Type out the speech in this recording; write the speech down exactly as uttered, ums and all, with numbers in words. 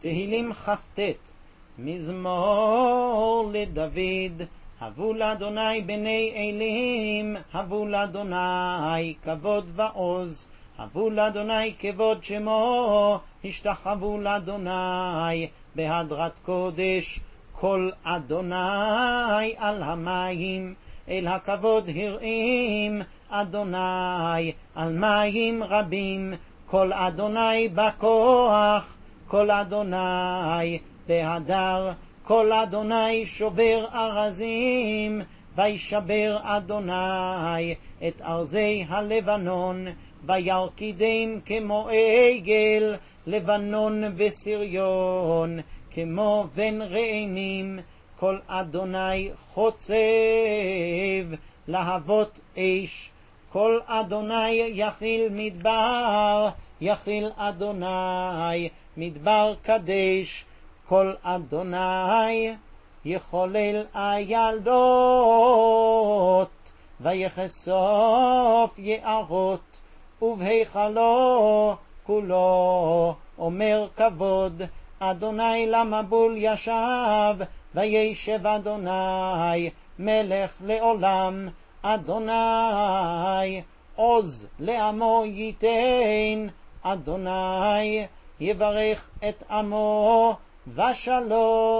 תהילים כ"ט. מזמור לדוד. הבו לאדוני בני אלים, הבו לאדוני כבוד ועוז, הבו לאדוני כבוד שמו, השתחוו לאדוני בהדרת קודש. כל אדוני על המים, אל הכבוד הרעים, אדוני על מים רבים. כל אדוני בכוח, כל אדוני בהדר, כל אדוני שובר ארזים, וישבר אדוני את ארזי הלבנון, וירקידם כמו עגל, לבנון וסריון כמו בן רעמים. כל אדוני חוצב להבות אש, כל אדוני יכיל מדבר, יכיל אדוני מדבר קדש. כל אדוני יחולל הילדות, ויחשוף יערות, ובהיכלו כולו אומר כבוד. אדוני למבול ישב, וישב אדוני מלך לעולם. אדוני עוז לעמו ייתן, אדוני יברך את עמו ושלום.